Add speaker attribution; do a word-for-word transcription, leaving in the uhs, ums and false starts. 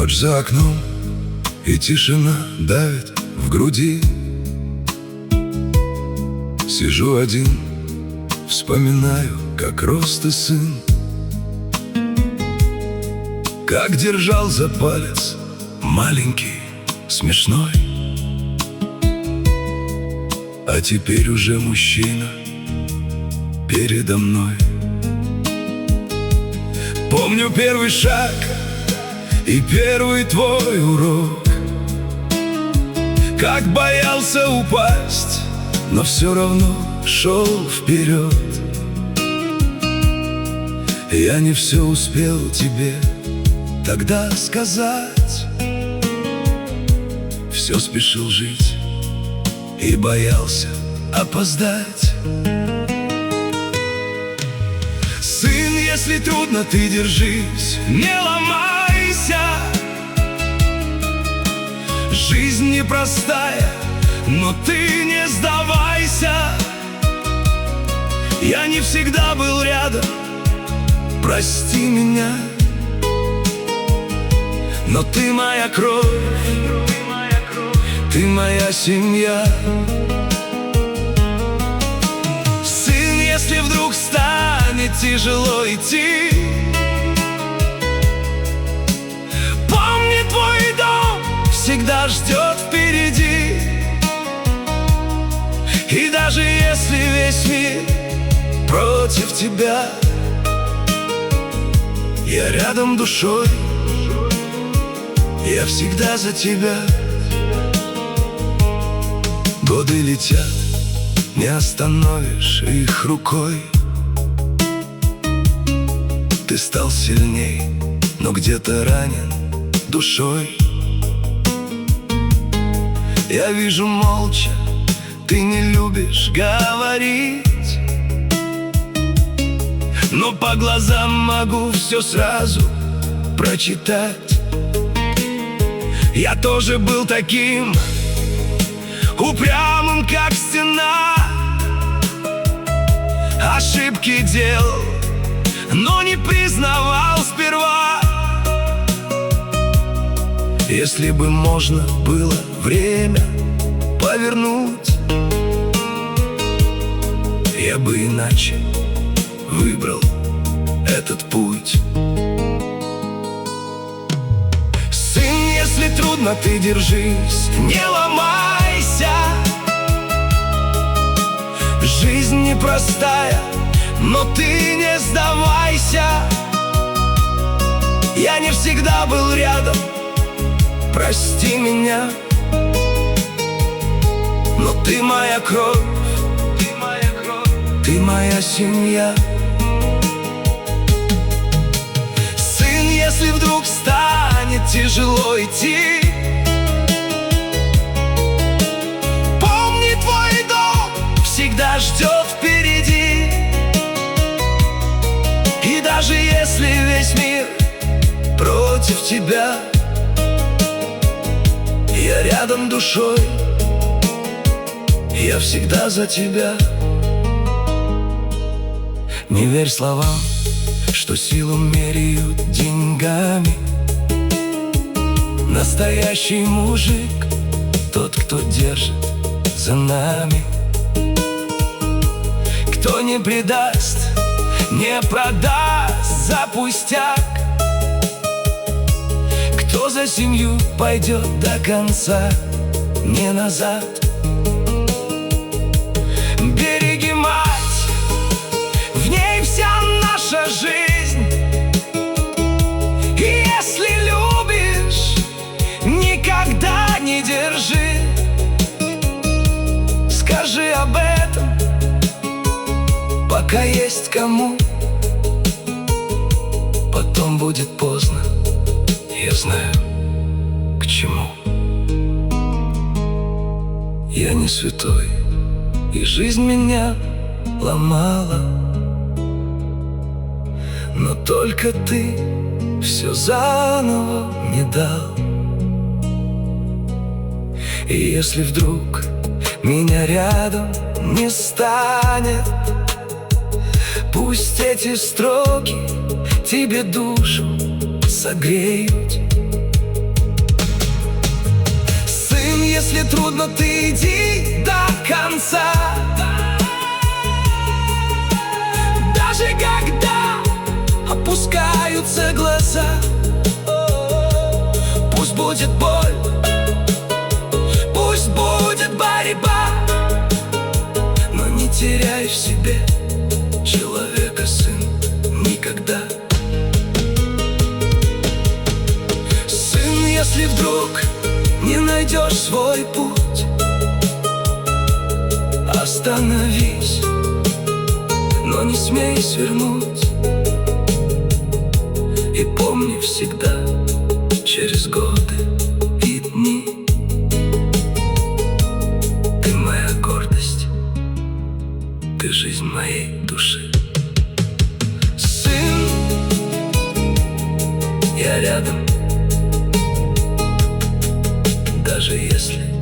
Speaker 1: Ночь за окном, и тишина давит в груди. Сижу один, вспоминаю, как рос ты, сын, как держал за палец маленький, смешной. А теперь уже мужчина передо мной. Помню первый шаг и первый твой урок, как боялся упасть, но все равно шел вперед. Я не все успел тебе тогда сказать, все спешил жить и боялся опоздать. Сын, если трудно, ты держись, не ломайся. Жизнь непростая, но ты не сдавайся. Я не всегда был рядом, прости меня, но ты моя кровь, ты моя семья. Сын, если вдруг станет тяжело идти, помни, твой дом всегда ждет впереди. И даже если весь мир против тебя, я рядом душой, я всегда за тебя. Годы летят, не остановишь их рукой. Ты стал сильней, но где-то ранен душой. Я вижу молча, ты не любишь говорить, но по глазам могу все сразу прочитать. Я тоже был таким упрямым, как стена, ошибки делал, но не признавал сперва. Если бы можно было время повернуть, я бы иначе выбрал этот путь. Сын, если трудно, ты держись, не ломайся. Жизнь непростая, но ты не сдавайся. Я не всегда был рядом, прости меня, но ты моя кровь, ты моя кровь, ты моя семья. Сын, если вдруг станет тяжело идти, помни, твой дом всегда ждет впереди. И даже если весь мир против тебя, я рядом душой, я всегда за тебя. Не верь словам, что силу меряют деньгами. Настоящий мужик тот, кто держит за нами, кто не предаст, не продаст за пустяк, кто за семью пойдет до конца, не назад. Береги мать, в ней вся наша жизнь. И если любишь, никогда не держи. Скажи об этом, пока есть кому. Потом будет поздно, я знаю, к чему. Я не святой, и жизнь меня ломала, но только ты все заново не дал. И если вдруг меня рядом не станет, пусть эти строки тебе душу согреют. если трудно, ты иди до конца. Даже когда опускаются глаза, пусть будет боль, пусть будет борьба, но не теряй в себе человека, сын, никогда. Сын, если вдруг не найдешь свой путь, остановись, но не смей свернуть. И помни всегда, через годы и дни, ты моя гордость, ты жизнь моей души. Сын, я рядом, даже если